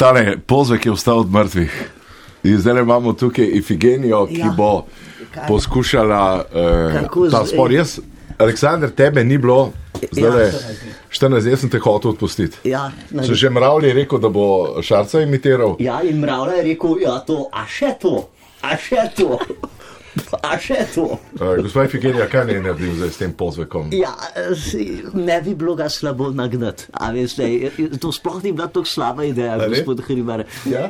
Tale Pozvek je vstal od mrtvih. In zdaj imamo tukaj Ifigenijo, ki bo poskušala ta spor. Jaz, Aleksandar, tebe ni bilo, zdaj 14, jaz sem te hotel odpustiti. So že Mravlji rekel, da bo Šarca imitiral. Ja, in Mravlja je rekel, a še to. Gospod Ifigenija, kaj ne naredim zdaj s tem Pozvekom? Ja, ne bi bilo ga slabo nagnati. A veste, to sploh ni bila tako slaba ideja, gospod Hribar.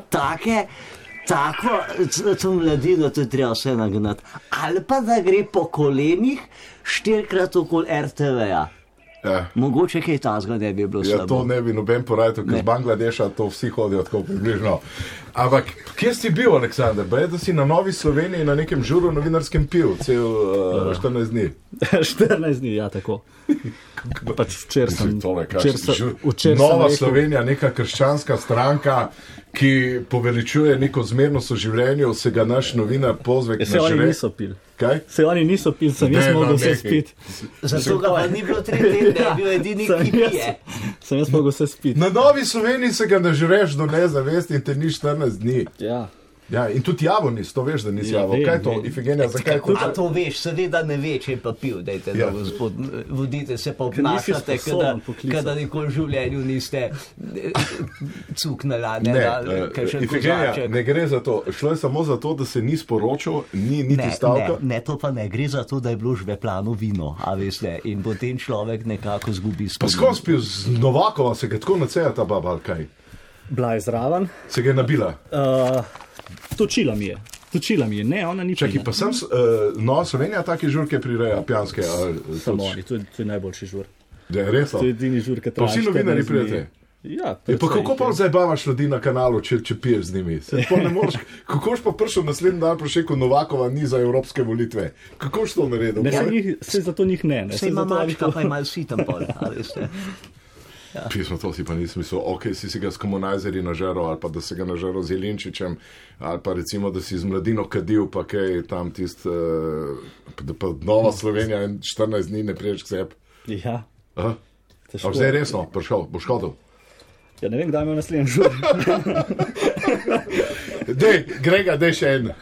Tako, to mladino, to je treba vse nagnati. Ali pa da gre po kolenih 4krat okoli RTV-ja. Mogoče kaj tazga ne bi bilo slabo. Ja, to ne bi noben porajal, ker z Bangladeša to vsi hodijo tako približno. Ampak, kje si bil, Aleksandar? Ba je, da si na Novi Sloveniji na nekem žuru novinarskem pil, cel 14 dni. 14 dni, ja, tako. Pač včeraj sem... Nova Slovenija, neka krščanska stranka, ki poveličuje neko zmernost v življenju, se ga naš novinar Pozvek nažre. Se oni niso pil. Kaj? Se oni niso pil, sem jaz mogel vse spiti. Zato ga pa ni bilo 3 tedne, je bil edini, ki pije. Sem jaz mogel vse spiti. Na Novi Sloveniji se ga nažreš do nezavesti in te ni 14 dni. Ja, in tudi Javonis, to veš, da nisi Javo. Kaj je to, Ifigenija, zakaj to? A to veš, seveda ne ve, če pa pil, dajte, da gospod, vodite se pa obnašate, kada nikoli v življenju niste cuknala, Ifigenija, ne gre za to, šlo je samo za to, da se ni sporočil, ni niti stavka. Ne, to pa ne gre za to, da je bilo žveplano vino, a veste, in potem človek nekako zgubi spomin. Pa skoro spil z Novakova, se ga tako naceja ta baba, ali kaj? Bila je zraven. Se ga je nabila? Točila mi je, ne, ona ni pila. Čakaj, pa sem Nova Slovenija take žurke prireja, pijanske? Samo oni, to je najboljši žur. Ja, resno? To je edini žur, ki traja 14 dni. Pa vsi novinari prijete? Ja, pa kako pa zajebavaš ljudi na kanalu, če piješ z njimi? Kakoš pa prišel naslednji dan prošekel Novakova ni za evropske volitve? Kakoš to naredil? Se zato njih ne. Se ima mačka, pa ima vsi tam pol, ali veste. Pismo, to si pa nisem mislil, si ga s komunajzeri nažeral, ali pa da se ga nažeral z Jelinčičem, ali pa recimo, da si z Mladino kadil, pa kaj tam da pa Nova Slovenija 14 dni ne priješ k sebi. Ja. A zdaj resno, prišel, boš hodil? Ja, ne vem, kdaj imel naslednji žur. Grega, dej še en.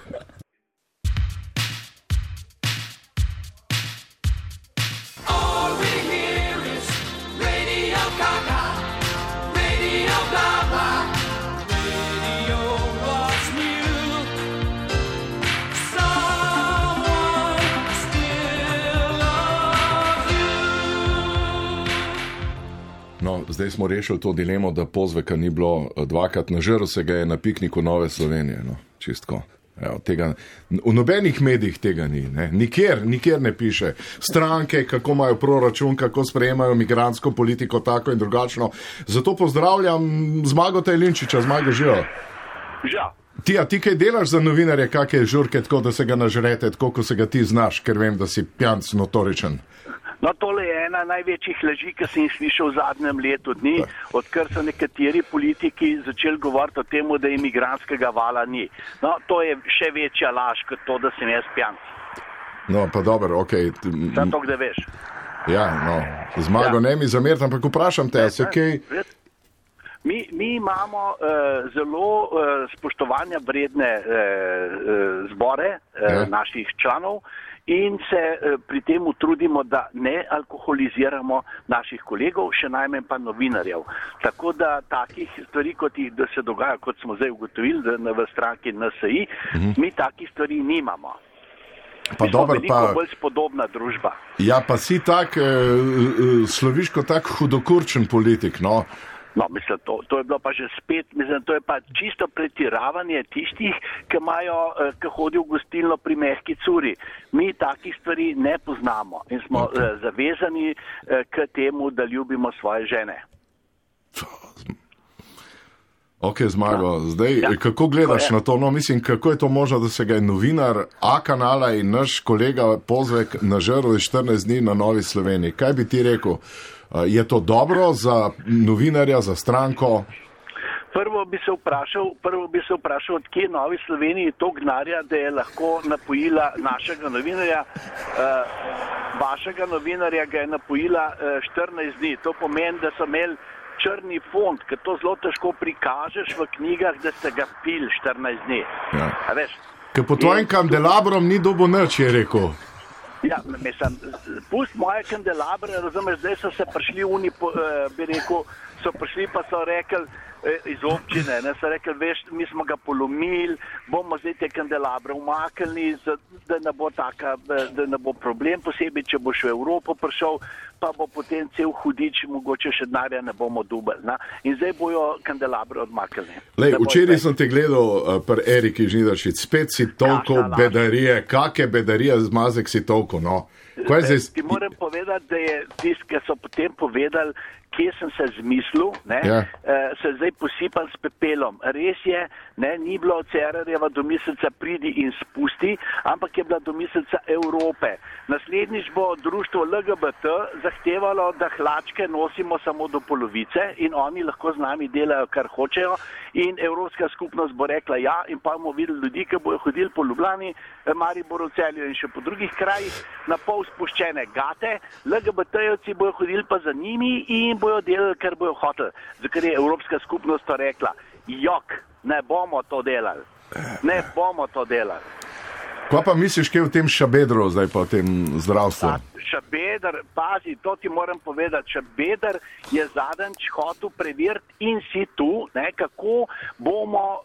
Zdaj smo rešili to dilemo, da Pozveka ni bilo dvakrat, nažrl se ga je na pikniku Nove Slovenije, čistko. V nobenih medijih tega ni, nikjer ne piše. Stranke, kako imajo proračun, kako sprejemajo migrantsko politiko, tako in drugačno. Zato pozdravljam Zmagota Jelinčiča, Zmago, živo. Ja. Ti kaj delaš za novinarje, kakšne žurke, tako da se ga nažrete, tako ko se ga ti znaš, ker vem, da si pijanc notoričen. No, tole je ena največjih laži, ki sem jih slišal v zadnjem letu dni, odkar so nekateri politiki začeli govoriti o tem, da imigrantskega vala ni. No, to je še večja laž, kot to, da sem jaz pijanc. No, pa dobro, okej. Zato, da veš. Ja, no, Zmago, ne mi zameriti, ampak vprašam te, se kaj... Mi imamo zelo spoštovanja vredne zbore naših članov, in se pri tem trudimo, da ne alkoholiziramo naših kolegov, še najmanj pa novinarjev. Tako da takih stvari, kot jih se dogaja, kot smo zdaj ugotovili v stranki NSI, mi takih stvari nimamo. Pa mi smo veliko bolj spodobna družba. Ja, pa si tak, sloviš kot tak hudokurčen politik, no? No, mislim, to je bilo pa že spet, mislim, to je pa čisto pretiravanje tistih, ki hodijo v gostilno pri mehki curi. Mi takih stvari ne poznamo in smo zavezani k temu, da ljubimo svoje žene. Ok, Zmago, zdaj, kako gledaš na to? No, mislim, kako je to možno, da se ga je novinar A kanala in naš kolega Pozvek nažrl 14 dni na Novi Sloveniji. Kaj bi ti rekel? Je to dobro za novinarja, za stranko? Prvo bi se vprašal, odkje Novi Sloveniji to gnarja, da je lahko napojila našega novinarja. Vašega novinarja ga je napojila 14 dni. To pomeni, da so imeli črni fond, ker to zelo težko prikažeš v knjigah, da ste ga pil 14 dni. Ja. A veš? Ker po tvojim kandelabrom ni dobo nič, je rekel. Ja, mislim, pust moje kandelabre, razumeš, zdaj so se prišli bi rekel, so prišli pa so rekli iz občine, so rekli, veš, mi smo ga polomili, bomo zdaj te kandelabre umaknili, da ne bo problem, posebej, če boš v Evropo prišel, pa bo potem cel hudič, mogoče še denarja ne bomo dubali. In zdaj bojo kandelabre odmaknili. Včeraj sem te gledal pri Eriki Žnidaršič, spet si toliko bedarije, kake bedarije Zmazek si toliko, no. Ti moram povedati, da je tist, ki so potem povedali, kje sem se zmislil, se zdaj posipal s pepelom. Res je, ni bilo Cerarjeva domislica pridi in spusti, ampak je bila domislica Evrope. Naslednjič bo društvo LGBT zahtevalo, da hlačke nosimo samo do polovice in oni lahko z nami delajo, kar hočejo, in Evropska skupnost bo rekla ja, in pa bomo videli ljudi, ki bojo hodili po Ljubljani, Mariboru, Celju in še po drugih krajih, na pol spuščene gate, LGBT-jevci bojo hodili pa za njimi in bojo delali, kar bojo hoteli. Zakaj je Evropska skupnost to rekla? Jok, ne bomo to delali. Ne bomo to delali. Kaj pa misliš, kaj v tem Šabedru, zdaj pa v tem zdravstvu? Šabeder, pazi, to ti moram povedati, Šabeder je zadnjič hotel preveriti in situ, kako bomo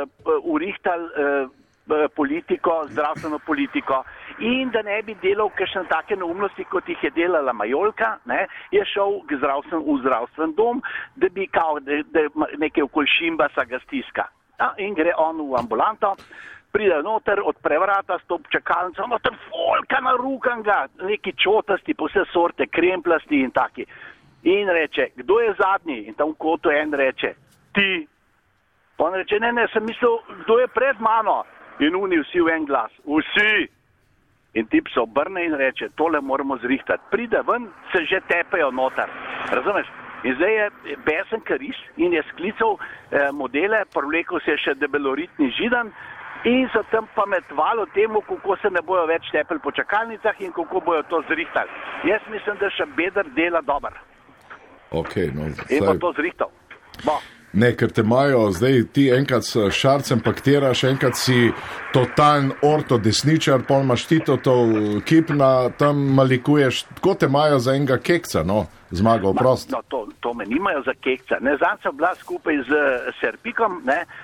urihtali politiko, zdravstveno politiko, in da ne bi delal kakšne take neumnosti, kot jih je delala Majolka, je šel v zdravstven dom, da bi nekaj okoli Šimbasa ga stiska. In gre on v ambulanto, pride noter, odpre vrata, stop čakalnico, noter folka narukanga, neki čotasti, po vse sorte, kremplasti in taki. In reče, kdo je zadnji? In tam v kotu en reče, ti. On reče, ne, sem mislil, kdo je pred mano? In oni vsi v en glas, vsi. In tip se obrne in reče, tole moramo zrihtati. Pride ven, se že tepejo noter. Razumeš? In zdaj je besen karis in je sklical modele, privlekel se je še debeloritni židan in so tam pametvali o temu, kako se ne bojo več tepeli po čakalnicah in kako bojo to zrihtali. Jaz mislim, da še Beder dela dober. Okay, no, in pa to zrihtal. Ne, ker te imajo zdaj ti enkrat s Šarcem paktiraš, enkrat si totalen ortodesničar, pol imaš ti to kipna, tam malikuješ, tako te imajo za enega kekca, no, Zmago, prost. No, to me nimajo za kekca. Zanj sem bila skupaj z Serpikom,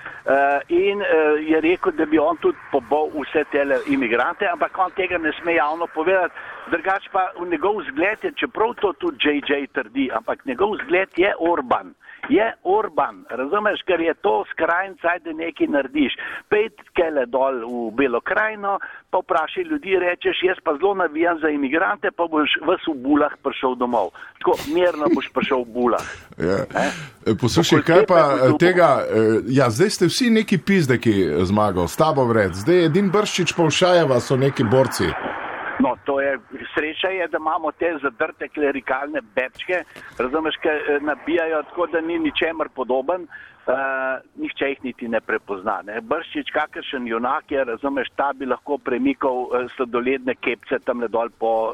in je rekel, da bi on tudi pobol vse tele imigrante, ampak on tega ne sme javno povedati. Drugač pa njegov vzgled je, čeprav to tudi JJ trdi, ampak njegov vzgled je Orban. Je Orban, razumeš, ker je to skrajni cajt, da nekaj narediš. Pejt kele dol v Belo krajino, pa vprašaj ljudi, rečeš, jaz pa zelo navijam za imigrante, pa boš vas v bulah prišel domov. Tako, mirno boš prišel v bulah. Poslušaj, kaj pa tega, zdaj ste vsi neki pizdeki, Zmago, s tabo vred, zdaj Edin Brščič pa Všajeva so neki borci. No, to je, sreča je, da imamo te zadrte klerikalne bečke, razumeš, ki nabijajo tako, da ni ničemer podoben, nihče jih niti ne prepozna. Brščič, kakršen junak je, razumeš, ta bi lahko premikal sladoledne kepce tam dol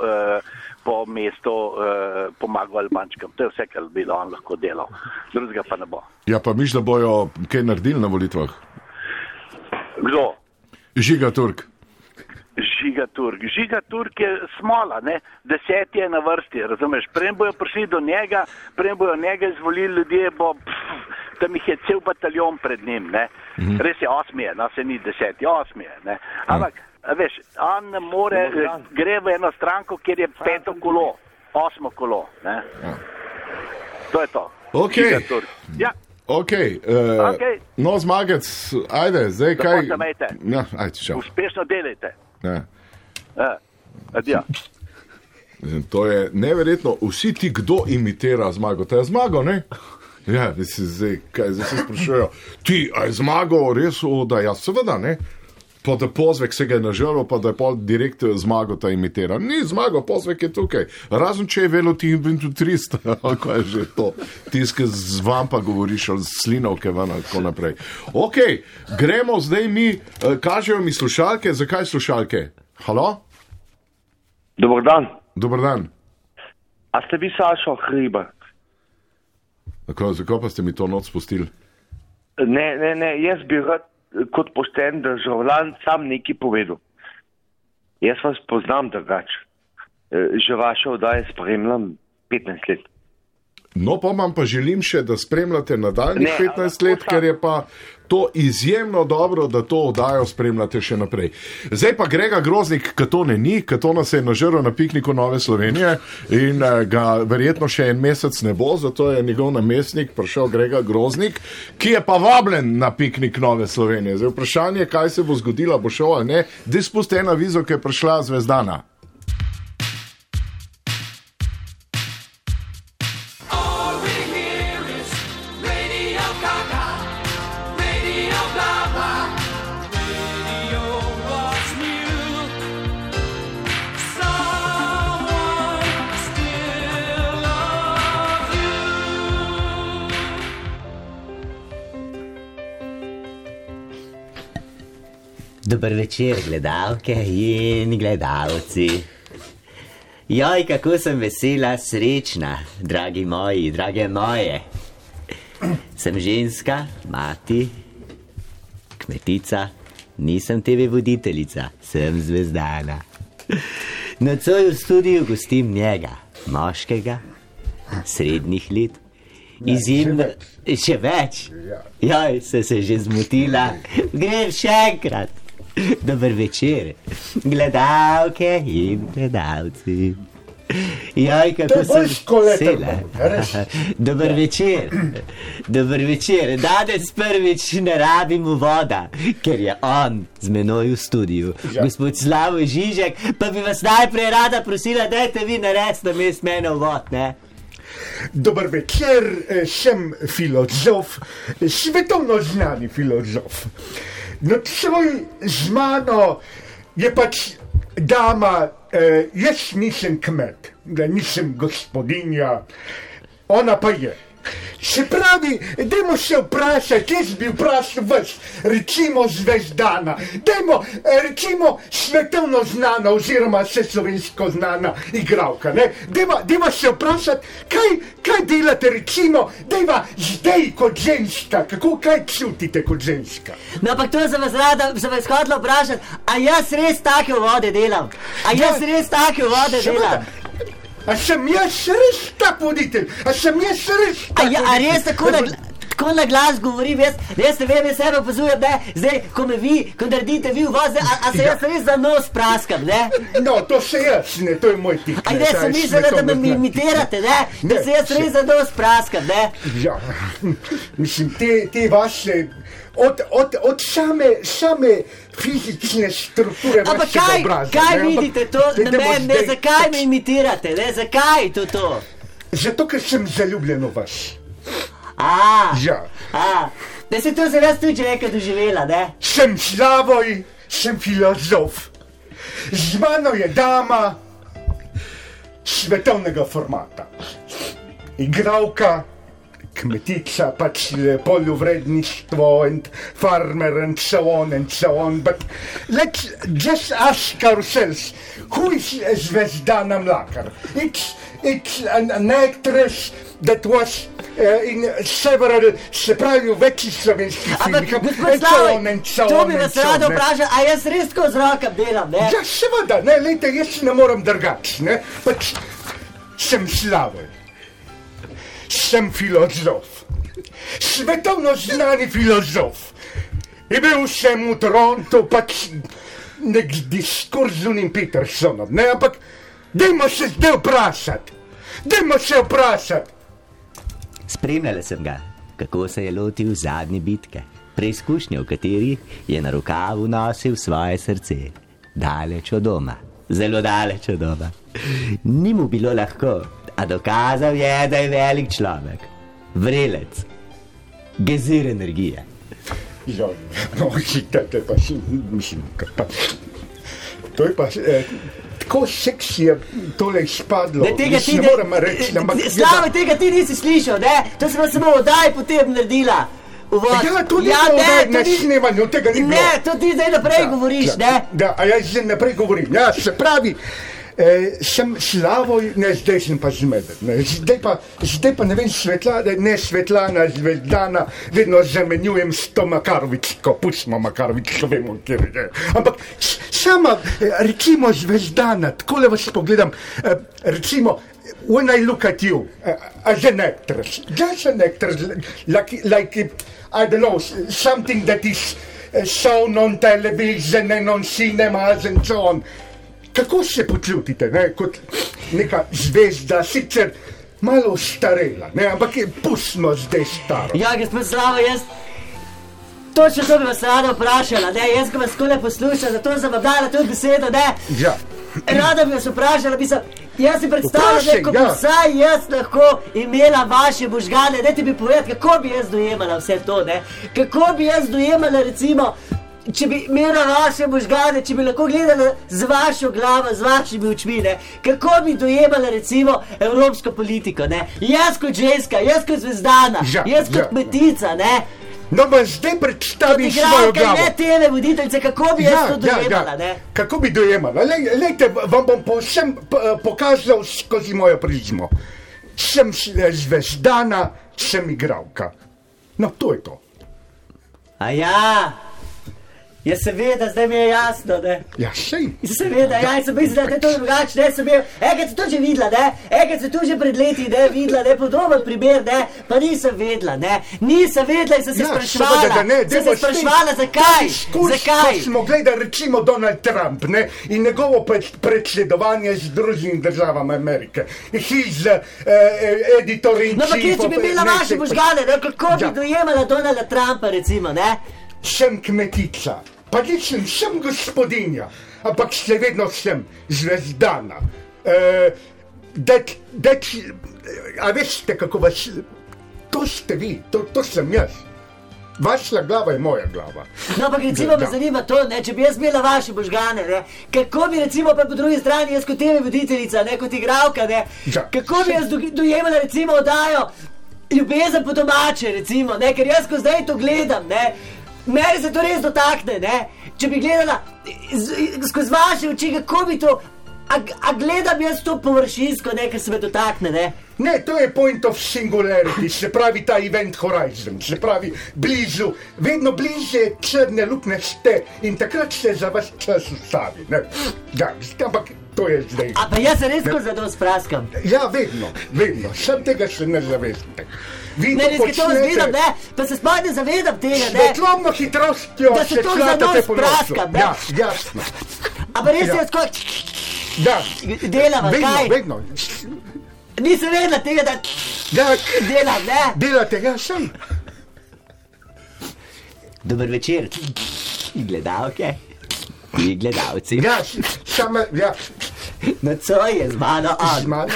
po mestu, pomagal Albančkam. To je vse, kar bi on lahko delal. Drugega pa ne bo. Ja, pa miš, da bojo kaj naredili na volitvah? Kdo? Žiga Turk. Žiga Turk je smola, 10 je na vrsti, razumeš, preden bojo prišli do njega, preden bojo njega izvolili ljudje, tam jih je cel bataljon pred njim, Res je 8 je, se ni 10, 8 je, ampak, veš, on ne more, gre v eno stranko, kjer je 5 kolo, 8 kolo, To je to. Žiga Turk. Ja. No, Zmagec, ajde, zdaj kaj... Ja, ajde, šel. Uspešno delajte. Adijo. To je neverjetno, vsi ti, kdo imitira Zmago, to je Zmago, ne? Ja, zdaj se sprašujejo, ti, a je Zmago res da, ja, seveda, ne? Pa da Pozvek se ga je naželil, pa da je pol direkt Zmago ta imitira. Ni Zmago, Pozvek je tukaj. Razen če je velo ti Inventu 300, kako je že to. Tiske z vam pa govoriš o slinovke ven, tako naprej. Gremo zdaj mi, kažejo mi slušalke. Zakaj slušalke? Halo? Dobar dan. Dobar dan. A ste vi Sašo Hribar? Zakaj pa ste mi to noč spustili? Ne, jaz bi rad kot pošten državljan sam nekaj povedal. Jaz vas poznam drugače. Že vaše oddaje spremljam 15 let. No, pa vam pa želim še, da spremljate nadaljnjih 15 let, ker je pa to izjemno dobro, da to oddajo spremljate še naprej. Zdaj pa Grega Groznik, Katone ni, Katona se je nažrl na pikniku Nove Slovenije in ga verjetno še en mesec ne bo, zato je njegov namestnik prišel Grega Groznik, ki je pa vabljen na piknik Nove Slovenije. Zdaj vprašanje, kaj se bo zgodilo, bo šel ali ne, da spusti ena vizo, ki je prišla Zvezdana. Dober večer, gledalke in gledalci. Joj, kako sem vesela, srečna, dragi moji, drage moje. Sem ženska, mati, kmetica, nisem TV voditeljica, sem Zvezdana. Nocoj v studiu gostim njega, moškega, srednjih let, izjemno, še več. Joj, se že zmotila, grem še enkrat. Dober večer, gledalke in gledalci. Joj, kako sem vesela. Dober večer, dober večer. Danes prvič ne rabim voda, ker je on z menoj v studiu. Gospod Slavoj Žižek, pa bi vas najprej rada prosila, dajte vi narediti namesto mene vod, ne? Dober večer, sem filozof, svetovno znani filozof. Nocoj z mano je pač dama, jaz nisem kmet, nisem gospodinja, ona pa je. Se pravi, dajmo se vprašati, jaz bi vprašal vas, recimo Zvezdana, dajmo, recimo svetovno znana oziroma vseslovensko znana igralka, ne? Dajmo se vprašati, kaj delate recimo, dajva zdaj kot ženska, kaj čutite kot ženska? No, ampak to sem vas hodila vprašati, a jaz res take vode delam? A jaz res take vode delam? A sem jaz res tak voditelj? A sem jaz res tak voditelj? A res tako na glas govorim, jaz ne vem, jaz sebe opazujem, ne? Zdaj, ko naredite vi uvoz, a se jaz res za nos praskam, ne? No, to se jaz, ne, to je moj tik. A ne, sem mislila, da me imitirate, ne? Da se jaz res za nos praskam, ne? Ja, mislim, te vaše... Od same fizične strukture vašega obraza. Ampak kaj vidite to na meni, ne, zakaj me imitirate, ne, zakaj to? Zato, ker sem zaljubljen v vas. Ja. Da se to za vas tudi nekaj doživela, ne? Sem Slavoj, sem filozof. Z mano je dama svetovnega formata. Igralka, kmetica, pač poljovredništvo and farmer and so on, but let's just ask ourselves, who is Zvezdana Mlakar? It's an actress that was in several, se pravi v večjih slovenskih filmih, and so on. To bi vas rada vprašal, a jaz res tako z rokam delam, ne? Ja, seveda, ne, lejte, jaz ne moram drugače, ne, pač sem Slavoj. Sem filozof, svetovno znani filozof. Bil sem v Torontu, pač nek diskurs z unim Petersonom, ne, ampak dajmo se zdaj vprašati. Spremljala sem ga, kako se je lotil zadnje bitke, preizkušnje, v kateri je na rokavu nosil svoje srce, daleč od doma, zelo daleč od doma. Ni mu bilo lahko. A dokazal je, da je velik človek, vrelec, gezir energije. Ja, no, to je pa, mislim, to je pa, tako seksi je tole izpadlo, ne moram reči. Slavoj, tega ti nisi slišal, ne? To sem samo oddaj potem naredila. Ja, to ni oddaj na snemanju, tega ni bilo. Ne, to ti zdaj naprej govoriš, ne? Da, a jaz zdaj naprej govorim, ja, se pravi, sem Slavoj, ne, zdaj sem pa zmeden. Zdaj pa ne vem, Svetlana, Zvezdana, vedno zamenjujem s to Makarovičko, pustimo Makarovičko, vemo, kjer je. Ampak sama, recimo Zvezdana, takole vas pogledam, recimo, when I look at you as an actress, just an actress, like I don't know, something that is shown on television and on cinemas and so on. Kako se počutite, ne, kot neka zvezda, sicer malo starela, ne, ampak pustimo zdaj staro. Ja, gospod Slavo, jaz točno to bi vas rada vprašala, ne, jaz ko vas skole poslušam, zato sem vam dala tudi besedo, ne. Ja. Rada bi vas vprašala, jaz si predstavljam, da ko bi vsaj jaz lahko imela vaše možgane, dajte mi povedati, kako bi jaz dojemala vse to, ne, kako bi jaz dojemala, recimo, če bi imela vaše možgane, če bi lahko gledala z vašo glavo, z vašimi očmi, ne, kako bi dojemala, recimo, evropsko politiko, ne, jaz kot ženska, jaz kot Zvezdana, jaz kot kmetica, ne. No, pa zdaj predstavim svojo glavo. Ne tele voditeljice, kako bi jaz to dojemala, ne? Kako bi dojemala? Lejte, vam bom povsem pokazal skozi mojo prizmo. Sem Zvezdana, sem igralka. No, to je to. A ja, seveda, zdaj mi je jasno, ne? Ja, sej. Seveda, ja, sem mislila, da je to drugače, ne, sem bil, enkrat sem to že videla, ne, enkrat sem to že pred leti, ne, videla, ne, podoben primer, ne, pa nisem vedela, ne, nisem vedela in sem se spraševala, zakaj? Ko smo gledali, recimo, Donald Trump, ne, in njegovo predsedovanje z Združenimi državami Amerike, his editor in chief. No, pa kje, če bi imela vaše možgane, ne, kako bi dojemala Donalda Trumpa, recimo, ne? Sem kmetica, pa nisem, sem gospodinja, ampak še vedno sem Zvezdana. A veste, kako vas, to ste vi, to sem jaz. Vaša glava je moja glava. No, ampak recimo me zanima to, ne, če bi jaz imela vaše možgane, ne, kako bi recimo pa po drugi strani jaz kot TV voditeljica, ne, kot igralka, ne, kako bi jaz dojemala recimo oddajo Ljubezen po domače, recimo, ne, ker jaz ko zdaj to gledam, ne, meni se to res dotakne, ne, če bi gledala skozi vaše oči, kako bi to, a gledam jaz to površinsko, ne, ker se me dotakne, ne. Ne, to je point of singularity, se pravi ta event horizon, se pravi blizu, vedno bliže črne luknje ste in takrat se za vas čas ustavi, ne. Ja, ampak to je zdaj. A pa jaz se res ko za to spraskam. Ja, vedno, sem tega se ne zavedam. Ne, res, ki to vzgledam, ne, pa se sploh ne zavedam tega, ne. Svetlobno hitrostjo da se to za to spraskam, ne. Ja, jasno. A pa res jaz ko delava, kaj? Vedno. Nisem vedela tega, da delam, ne? Delate, ja, sem. Dober večer, gledalke in gledalci. Ja, sama, ja. Nocoj je z mano on. Z mano.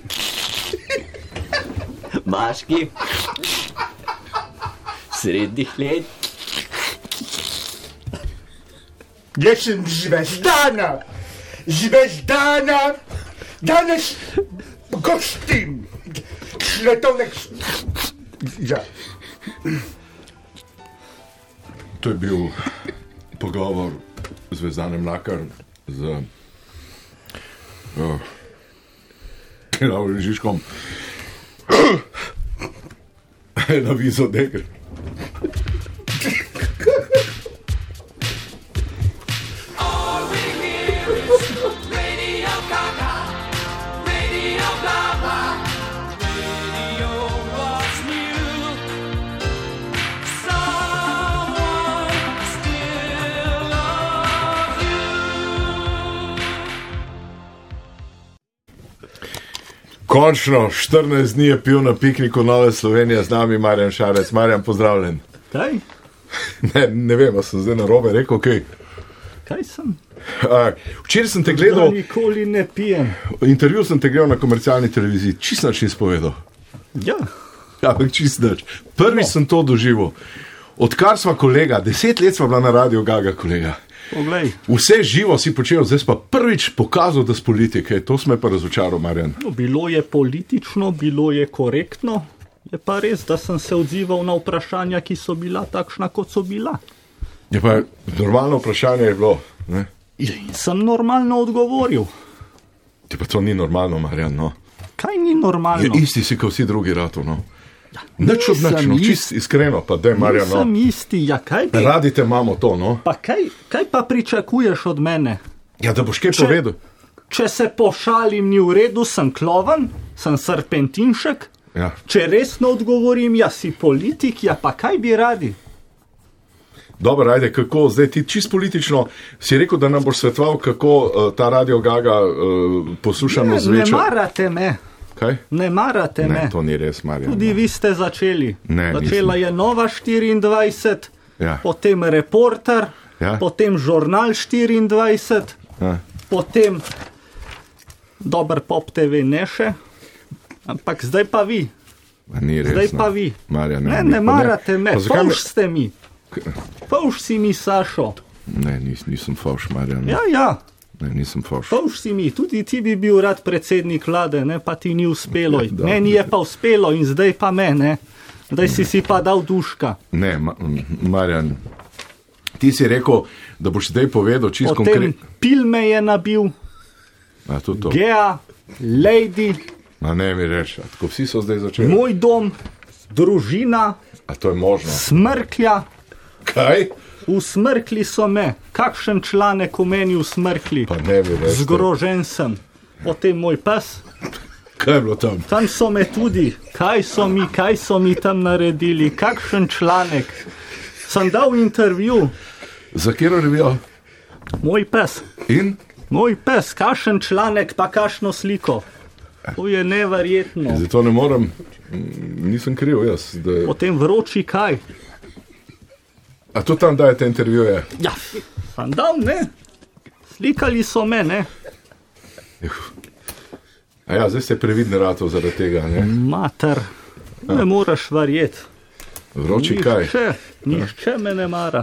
Moški, srednjih let. Jaz sem Zvezdana, danes gostim svetovnek. Ja. To je bil pogovor Zvezdane Mlakar z Klavrim Žižkom. Na vizo degr. Končno, 14 dni je pil na pikniku Nove Slovenije, z nami Marjan Šarec. Marjan, pozdravljen. Kaj? Ne vem, a sem zdaj narobe rekel, kaj? Kaj sem? Včeraj sem te gledal... Nikoli ne pijem. Intervju sem te gledal na komercialni televiziji. Čist nič nisi povedal. Ja. Ja, ampak čist nič. Prvič sem to doživel. Odkar sva kolega, 10 let sva bila na Radio Gaga, kolega. Poglej. Vse živo si počel, zdaj pa prvič pokazal, da s politike. To smo pa razočaral, Marjan. No, bilo je politično, bilo je korektno. Je pa res, da sem se odzival na vprašanja, ki so bila takšna, kot so bila. Je pa normalno vprašanje je bilo, ne? In sem normalno odgovoril. Pa to ni normalno, Marjan, no. Kaj ni normalno? Je isti si, kot vsi drugi ratu, no. Nič od nič, no, čist iskreno, pa daj, Marjan, no. Nisem isti, ja, kaj bi... Radite imamo to, no. Pa kaj pa pričakuješ od mene? Ja, da boš kaj povedal. Če se pošalim, ni v redu, sem klovan, sem serpentinšek. Ja. Če resno odgovorim, ja, si politik, ja, pa kaj bi radi? Dobro, ajde, kako, zdaj ti čist politično si rekel, da nam boš svetoval, kako ta Radio Gaga poslušano zvečer. Ne marate me. Kaj? Ne marate me. Ne, to ni res, Marjan. Tudi vi ste začeli. Ne, Začela je Nova 24, ja. Potem Reporter, ja. Potem Žurnal 24, ja. Potem Dober Pop TV ne še, ampak zdaj pa vi. Ni res, zdaj pa vi. Marjan, ne marate me, fauš ste mi. Fauš si mi, Sašo. Ne, nisem fauš, Marjan. Ja. Ne, nisem fauš. Fauš si mi, tudi ti bi bil rad predsednik vlade, ne, pa ti ni uspelo. Meni je pa uspelo in zdaj pa me, ne. Zdaj si pa dal duška. Ne, Marjan, ti si rekel, da boš zdaj povedal čisto konkretno. Potem Pil me je nabil, Gea, Lady. Ne mi reči, tako vsi so zdaj začeli. Moj dom, družina. A to je možno? Smrklja. Kaj? Usmrkli so me. Kakšen članek o meni usmrkli? Pa ne mi reči. Zgrožen sem. Potem moj pes. Kaj je bilo tam? Tam so me tudi. Kaj so mi tam naredili? Kakšen članek? Sem dal intervju. Za katero revijo? Moj pes. In? Moj pes. Kakšen članek pa kakšno sliko? To je neverjetno. Zato ne morem, nisem kriv jaz. Da... Potem vroči kaj? A to tam dajete intervjuje? Ja, sem dal, ne. Slikali so me, ne. A ja, zdaj ste previdni ratov zaradi tega, ne? Mater, ne moraš verjeti. Vroči kaj? Nihče me ne mara.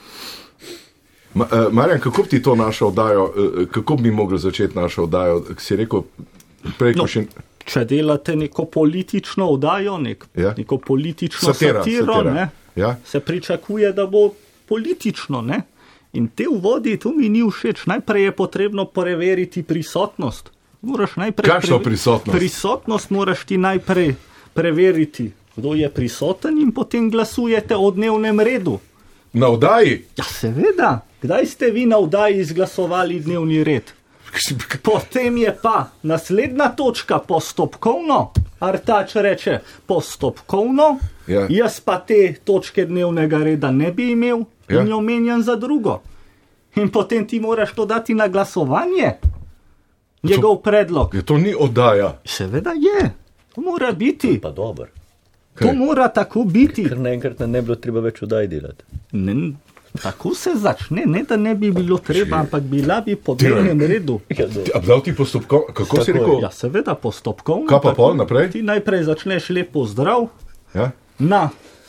Marjan, kako bi ti to našo oddajo, kako bi mogli začeti našo oddajo? Si rekel... Če delate neko politično oddajo, neko politično satiro, ne, ja. Se pričakuje, da bo politično. Ne? In te uvodi, to mi ni všeč. Najprej je potrebno preveriti prisotnost. Kakšno prisotnost? Prisotnost moraš ti najprej preveriti, kdo je prisoten in potem glasujete o dnevnem redu. Na oddaji? Ja, seveda. Kdaj ste vi na oddaji izglasovali dnevni red? Potem je pa naslednja točka postopkovno. Artač reče postopkovno, ja. Jaz pa te točke dnevnega reda ne bi imel in jo menjam za drugo. In potem ti moraš to dati na glasovanje. Njegov predlog. To ni oddaja. Seveda je. To mora biti. Pa dober. To mora tako biti. Ker naenkrat ne bilo treba več oddaj delati. Ne, tako se začne, ne da ne bi bilo treba, ampak bila bi po dnevnem redu. A dal ti postopkovno, kako si rekel? Ja, seveda postopkovno. Kaj pa pol naprej? Ti najprej začneš lepo zdrav, ja? Na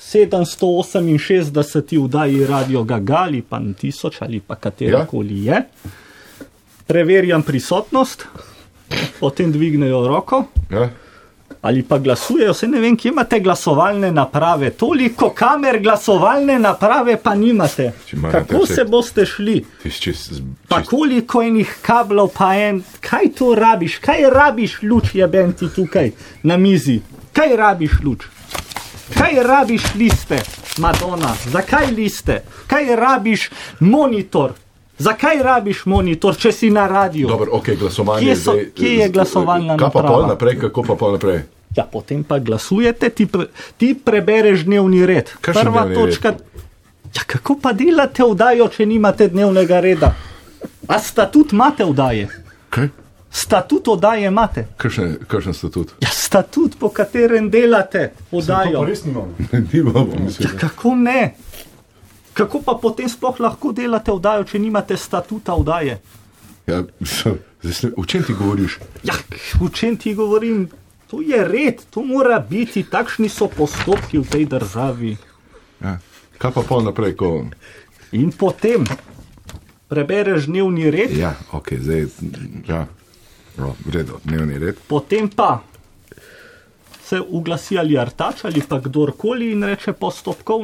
768 vdaji Radio Gaga ali pa 1000 ali pa katerakoli je. Preverjam prisotnost, potem dvignejo roko. Ja? Ali pa glasujejo, se ne vem, kje imate glasovalne naprave. Toliko kamer glasovalne naprave pa nimate. Kako se boste šli? Pa koliko enih kablov pa kaj to rabiš? Kaj rabiš luč jeben ti tukaj na mizi? Kaj rabiš luč? Kaj rabiš liste, Madonna? Zakaj liste? Kaj rabiš monitor? Zakaj rabiš monitor, če si na radiju? Dobro, ok, glasovanje. Kje je glasovalna naprava? Kaj pa pol naprej, kako pa pol naprej? Ja, potem pa glasujete, ti prebereš dnevni red. Prva točka. Ja, kako pa delate vdajo, če nimate dnevnega reda? A statut imate vdaje? Kaj? Statut vdaje imate. Kakšen statut? Ja, statut, po katerem delate vdajo. To pa res nimamo. Ja, kako ne? Kako pa potem sploh lahko delate vdajo, če nimate statuta vdaje? Ja, o čem ti govoriš? Ja, o čem ti govorim? To je red, to mora biti, takšni so postopki v tej državi. Ja, kaj pa pol naprej, ko... In potem prebereš dnevni red. Ja, ok, zdaj, ja, vredo, dnevni red. Potem pa se uglasi ali Artač ali pa kdorkoli in reče postopkovno.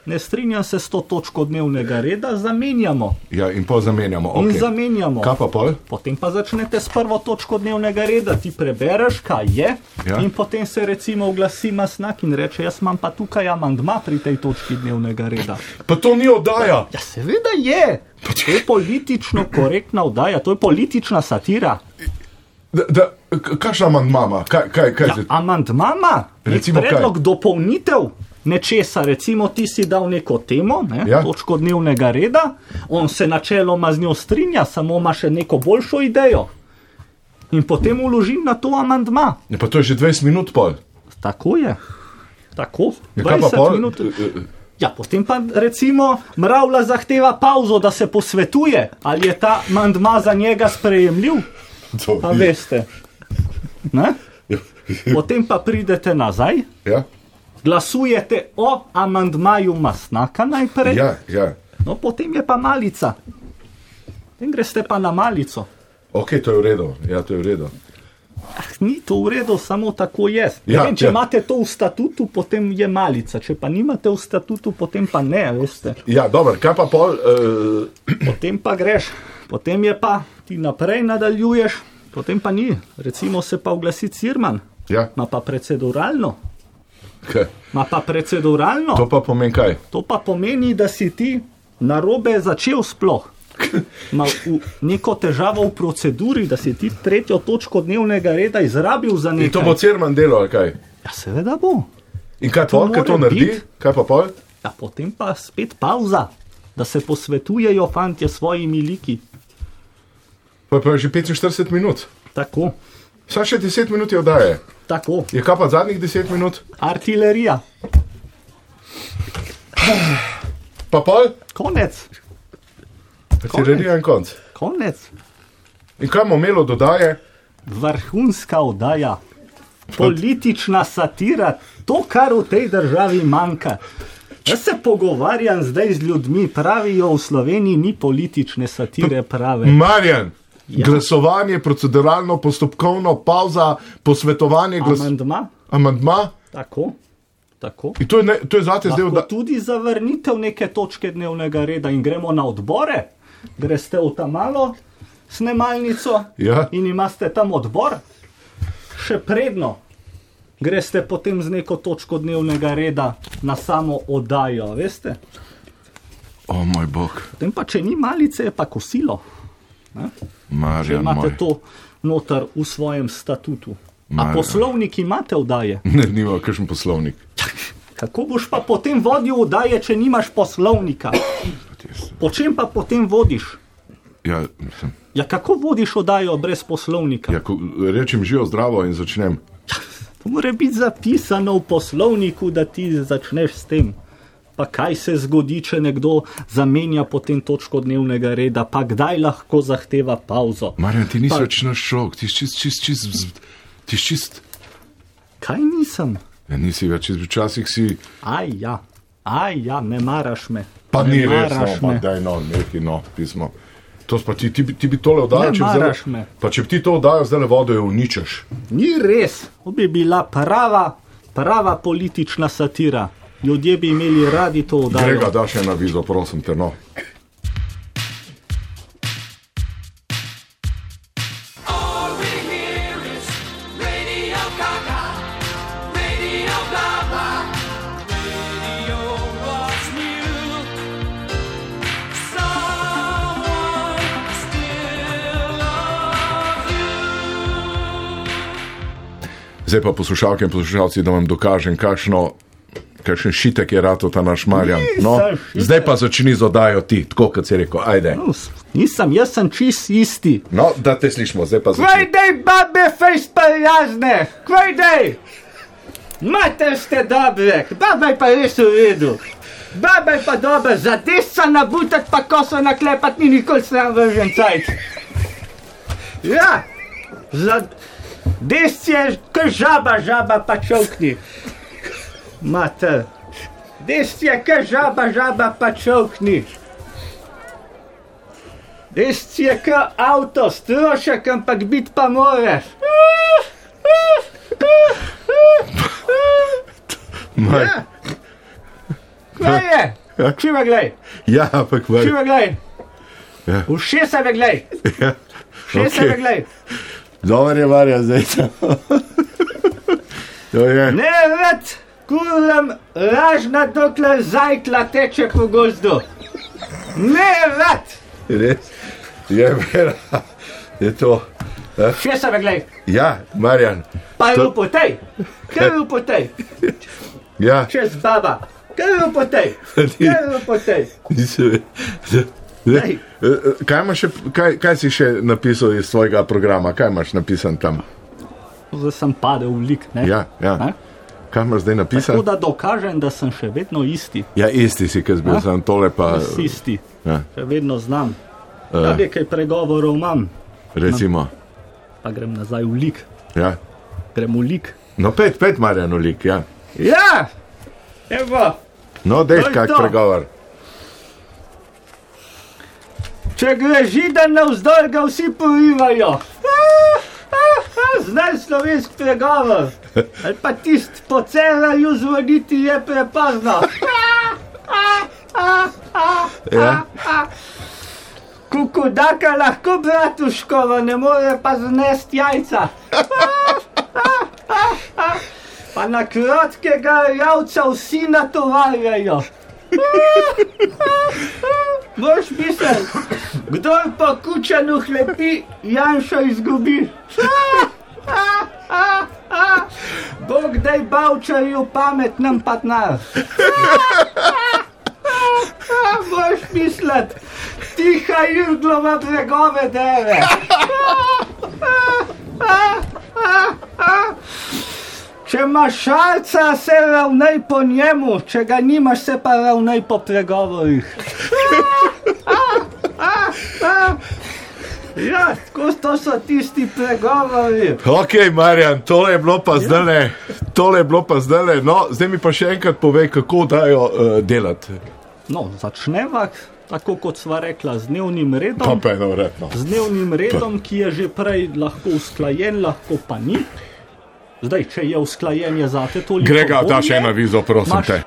ne strinjam se s to točko dnevnega reda, zamenjamo. Ja, in pol zamenjamo. Okay. In zamenjamo. Kaj pa pol? Potem pa začnete s prvo točko dnevnega reda, ti prebereš, kaj je, ja. In potem se recimo oglasi Masnak in reče, jaz imam pa tukaj amandma pri tej točki dnevnega reda. Pa to ni oddaja. Ja, seveda je. To je politično korektna oddaja, to je politična satira. Kakšna amandmama? Kaj ja, amandmama? Predlog dopolnitev nečesa, recimo ti si dal neko temo, ja. Točko dnevnega reda, on se načeloma z njo strinja, samo ima še neko boljšo idejo. In potem vložim na to amandma. Ja, pa to je že 20 minut pol. Tako je. Tako, ja, 20 minut. Ja, potem pa recimo Mravlja zahteva pauzo, da se posvetuje, ali je ta amandma za njega sprejemljiv. Pa veste. Ne? Potem pa pridete nazaj, ja. Glasujete o amandmaju Masnaka najprej, ja, ja. No potem je pa malica. Potem greste pa na malico. Ok, to je v redu. Ja, to je v redu. Ni to v redu, samo tako je. Ja, vem, če imate to v statutu, potem je malica. Če pa nimate v statutu, potem pa ne, veste. Ja, dobro, kaj pa pol? Potem pa greš. Potem je pa, ti naprej nadaljuješ, potem pa ni. Recimo se pa oglasi Cirman. Ja. Ma pa proceduralno. Kaj? Ma pa proceduralno. To pa pomeni kaj? To pa pomeni, da si ti narobe začel sploh. Ma v neko težavo v proceduri, da si ti tretjo točko dnevnega reda izrabil za nekaj. In to bo Cirman delo, ali kaj? Ja, seveda bo. In kaj pol, kaj to naredi? Kaj pa pol? Ja, potem pa spet pauza, da se posvetujejo fantje svojimi liki. Pa je že 45 minut. Tako. Saj še 10 minut je oddaje. Tako. Je kaj pa zadnjih 10 minut? Artilerija. Pa pol? Konec. Artilerija in konc. Konec. In kaj bomo imeli dodaje? Vrhunska oddaja. Politična satira. To, kar v tej državi manjka. Jaz se pogovarjam zdaj z ljudmi, pravijo v Sloveniji ni politične satire prave. Marjan, ja. Glasovanje, proceduralno, postopkovno, pauza, posvetovanje, amandma. Tako. In to je zate zdaj oddaja. Tudi zavrnitev neke točke dnevnega reda in gremo na odbore. Greste v ta malo snemalnico, ja. In imate tam odbor. Še predno. Greste potem z neko točko dnevnega reda na samo oddajo, veste? O moj bog. Potem pa, če ni malice, je pa kosilo. Marjan, če imate to noter v svojem statutu. Marjan. A poslovnik imate oddaje? Ne, nima kakšen poslovnik. Kako boš pa potem vodil oddaje, če nimaš poslovnika? Po čem pa potem vodiš? Ja, kako vodiš oddajo brez poslovnika? Ja, rečem živo zdravo in začnem. To mora biti zapisano v poslovniku, da ti začneš s tem. Pa kaj se zgodi, če nekdo zamenja potem točko dnevnega reda, pa kdaj lahko zahteva pauzo? Marjan, ti nisi več naš šok, ti čist. Kaj nisem? Ja, nisi več, včasih si. Aj ja, ne maraš me. Pa ni res, daj neki pismo. To pa ti bi tole oddajal, če bi ti to oddajal, zdaj le vodo jo uničeš. Ni res, to bi bila prava politična satira. Ljudje bi imeli radi to oddajo. Grega, daš ena vizo, prosim te, no. Zdaj pa poslušalke in poslušalci, da vam dokažem, kakšen šitek je rato ta naš Marjan. No, zdaj pa začni z oddajo ti, tako kot si rekel, ajde. No, nisem, jaz sem čist isti. No, da te slišimo, zdaj pa začni. Kvajdej, babe, fejs pa jazne, kvajdej! Mater ste dobre, babaj pa res v redu. Babaj pa dobre, za desca nabutat pa koso naklepat ni nikoli sram vržen cajt. Ja, za... Desci je kaj žaba pa čovkni. Mater. Desci je kaj žaba pa čovkni. Desci je kaj avto, strošek, ampak bit pa moraš. Kaj je? Čiva glej. Ja, ampak Marjan. Čiva glej. Ja. Všeseve glej. Ja. Všeseve Okay. glej. Dobar je Marjan, zdaj to je. Ne ved, kurem lažna, dokler zajkla teče po gozdu. Ne ved. Res? Je vera. Je to. Všeseve glej. Ja, Marjan. Pa je lupotej. Kaj je lupotej? Ja. Čez baba. Kaj je lupotej? Kaj je lupotej? Kaj si še napisal iz svojega programa? Kaj imaš napisan tam? Zdaj sem padel v lik, ne? Ja. Kaj imaš zdaj napisan? Tako da dokažem, da sem še vedno isti. Ja, isti si, kaj zbil sem tole pa... Isti. Ja. Še vedno znam. Da nekaj pregovorov imam. Recimo. Pa grem nazaj v lik. Ja. Grem v lik. No, pet Marjan v lik, ja. Ja! Evo! No, dej kak pregovor. Če gre židan navzdol, ga vsi porivajo. Znaj slovenski pregovor. Ali pa tist po Cerarju zvoniti je prepozno. Ja. Kukudaka lahko Bratuškova, ne more pa znest jajca. Pa na krotkega javca vsi natovarjajo. Boš mislil, kdor po Kučanu hlepi, Janšo izgubi. Bog daj Bavčarju pametnem patnar. Boš mislil, tiha Jurglova bregove dere. Če imaš šalca, se ravnaj po njemu, če ga nimaš, se pa ravnaj po pregovorih. Ja, tako to so tisti pregovori. Ok, Marjan, tole je bilo pa zdajle. No, zdaj mi pa še enkrat povej, kako dajo delati. No, začneva, tako kot sva rekla, z dnevnim redom. Pa eno vredno. Z dnevnim redom, ki je že prej lahko usklajen, lahko pa ni. Zdaj, če je usklajen, je zate toliko bolje. Grega, daš eno vizo, prosim te.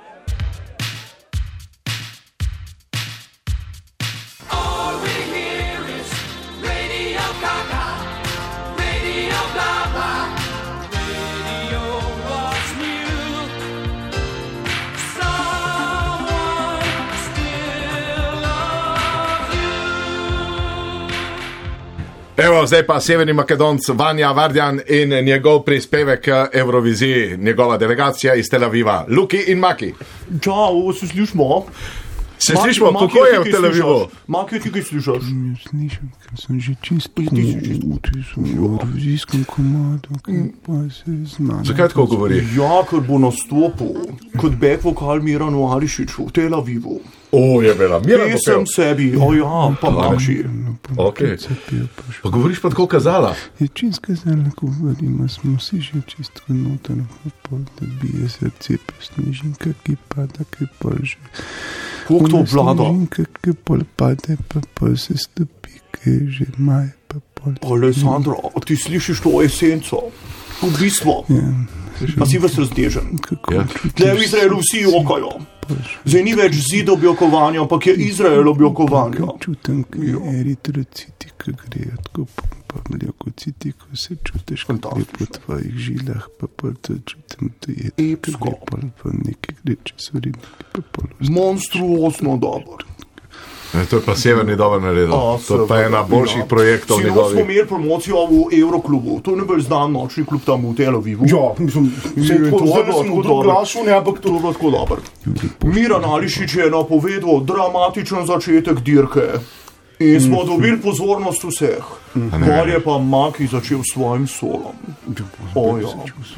Evo, zdaj pa Severni Makedonc Vanja Vardjan in njegov prispevek k Euroviziji, njegova delegacija iz Tel Aviva. Luki in Maki. Čau, se slišimo? Se slišimo, kako je v Tel Avivu? Maki, ti kaj slišaš? Slišam, ker sem že čisto v Eurovizijskem komadu, pa se znam. Zakaj tako govori? Ja, ker bo nastopil kot back vokal Miranu Ališiću v Tel Avivu. O, je bila, Miran bo Pesem sebi, pa manjši. Ok, pa govoriš pa tako kazala. Je čisto kazala, govorimo, smo si že čisto noter, da bije srce, pa snežinka, ki pada, ki polže. Kako to vlada? Snežinka, ki pol pade, pa pol se stopi, ki je že maj, pa pol. Alessandra, ti slišiš to esenco? V bistvu. Pa si vas razdežen. Tle v Izraelu vsi jokajo. Zdaj ni več zidobjokovanja, ampak je Izrael objokovanja. Čutim, ki je eritrociti, ki grejo tako pa mljokociti, ko se čutiš, ko gre po tvojih žilah, pa pol to čutim, to je epsko. Pa nekaj gre čez urinike, pa pol. Monstruozno dobro. To je pa Severni dobro naredil. To pa je ena boljših projektov njegovih. Sinoč smo imeli promocijo v Euroklubu. To je najbolj znan nočni klub tam v Tel Avivu. Ja, mislim, to je bilo tako dobro. Miran Ališić je napovedal dramatičen začetek dirke. In smo dobili pozornost vseh. Kar je pa Maki začel s svojim solom. Oja.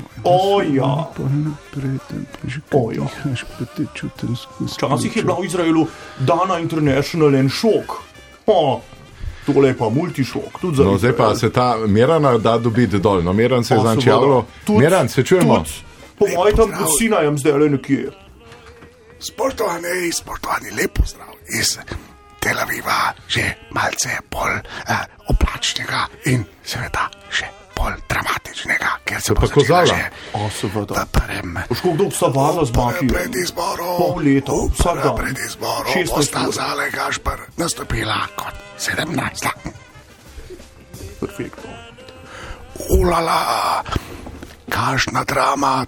Včasih je bila v Izraelu Dana International en šok. Tole je pa multišok. No, zdaj pa se ta Mirana da dobiti dol. No, Miran se je zančjavilo. Miran, se čujemo? Po mojem tam pod Sinajem zdaj le nekje. Spoštovani, lep pozdrav iz Tel Aviva, že malce bolj oblačnega in seveda še bolj dramatičnega, ker se bo začela že seveda. v prvem. Kdo vstavalo z maki? Pred izborom. Pol leta, vsak dan. Pred izborom 16 bosta ur. Zala in Gašper nastopila kot 17. Perfektno. Ulala, kakšna drama,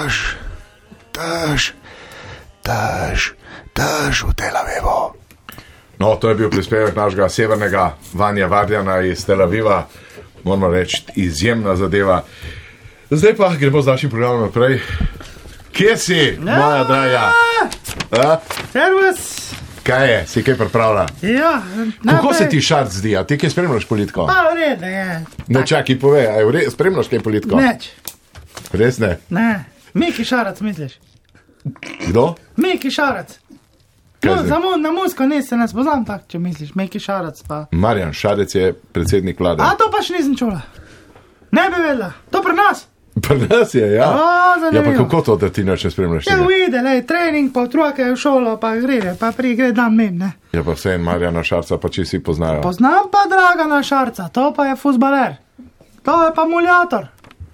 tež v Tel Avivu. No, to je bil prispevek našega severnega Vanja Vardjana iz Tel Aviva. Moramo reči, izjemna zadeva. Zdaj pa gremo z našim programom naprej. Kje si, moja draga? Servus. Kaj je, si kaj pripravlja? Ja, kako se ti Šarc zdi, a ti kaj spremljaš politiko? Pa vredno je. Ne, čakaj, povej, spremljaš kaj politiko? Neč. Res ne? Ne, Miki Šarac misliš? Kdo? Miki Šarac. No, na Moskvo se ne spoznam tako, če misliš, Miki Šarac pa. Marjan Šarec je predsednik vlade. A to pa še nisem čula. Ne bi vedela, to pri nas. Pri nas je, ja. Zanimivo. Ja, pa kako to, da ti neče spremljaš? Ja, ujde, trening, pa otroke v šolo, pa gre dan mim, ne. Ja, pa vse en Marjana Šarca, pa če si poznajo. Poznam pa Dragana Šarca, to pa je fuzbaler. To je pa muljator.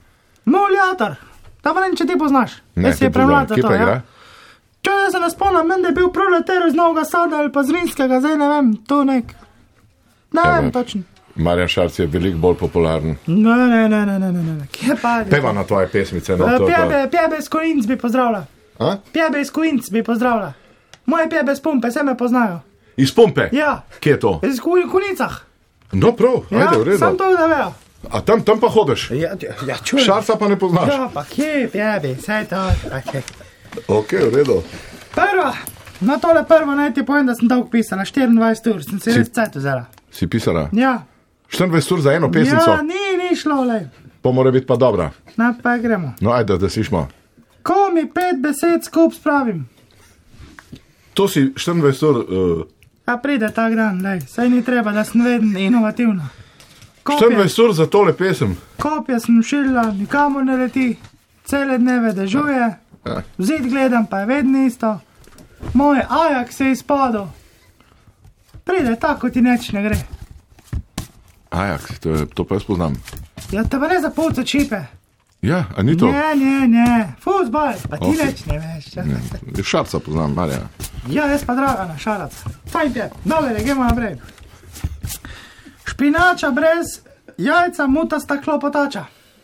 To pa ne, če ti poznaš. Ne, ti poznam, kje pa igra? Če se ne spomnim, meni da je bil proletar iz Novega Sada ali pa z Rimskega, zdaj ne vem, to ne vem točno. Marjan Šarc je veliko bolj popularen. Ne. Kje pa? Peva na tvoje pesmice. Pjebe iz Kolinc bi pozdravila. Pjebe iz Kolinc bi pozdravila. Moje pjebe iz Pumpe, se me poznajo. Iz Pumpe? Ja. Kje je to? Iz Kolicah. No prav, ajde, v redu. Sam to da vejo. A tam pa hodeš? Ja, čujem. Šarca pa ne poznaš? Ja, pa kje pjebe, vse to. Ok, v redu. Na tole prvo naj ti povem, da sem dolgo pisala, 24 ur, sem si res cajt vzela. Si pisala? Ja. 24 ur za eno pesnico? Ja, ni šlo, lej. Pa mora biti pa dobra. Na, pa gremo. No, ajde, da slišmo. Ko mi 5 besed skup spravim? To si 24 ur... Pa pride tak dan, lej, saj ni treba, da sem veden inovativna. 24 ur za tole pesem? Kopje sem šila, nikamor ne leti, cele dneve dežuje. Vzid gledam, pa je vedno isto. Moj Ajax je izpadel. Pride tako, ti neč ne gre. Ajax, to pa jaz poznam. Ja, te pa ne za polce čipe. Ja, a ni to? Ne, fuzbal, pa ti neč ne veš. Šarca poznam, Marjana. Ja, jaz pa Dragana Šaraca. Fajn je, dobre, gremo naprej. Špinača brez jajca, mutasta klopotača.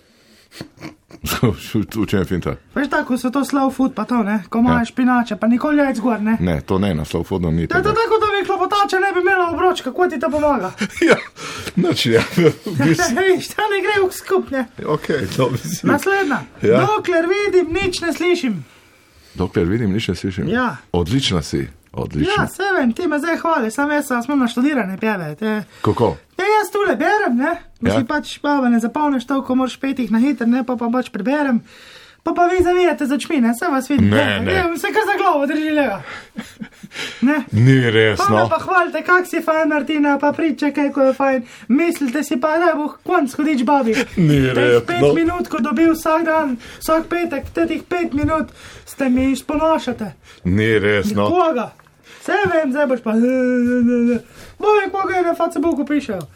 V čem je finta? Veš tako, so to slow food pa to, ne? Ko imaš špinače, pa nikoli jajc gor, ne? Ne, to ne, na slow foodu ni. To je tako, da bi klopotača ne bi imela obroč, kako ti to pomaga? Ja, znači, ja. Viš, ta ne gre v skup, ne? Ok, to bi si. Naslednja. Ja. Dokler vidim, nič ne slišim. Dokler vidim, nič ne slišim? Ja. Odlična si, odlična. Ja, se vem, ti me zdaj hvali, sam jaz sem na študirane pjeve. Kako? Ja, jaz tule berem, ne? Ja. Si pač baba ne zapolniš toliko, moraš petih na hiter, ne, pa pač preberem. Pa vi zavijate z očmi, ne, se vas vidim. Ne. Se kar za glavo drži lega. Ne. Ni res, pa no. Pa hvalite, kak si fajn, Martina, pa priče, kako je fajn. Mislite si pa, da bo konc hodič babi. Ni res, no. 5 minut, ko dobi vsak dan, vsak petek, tetih 5 minut, ste mi izponašate. Ni res, no. Koga? Se vem, zdaj boš pa... Boje, koga je na Facebooku pišejo.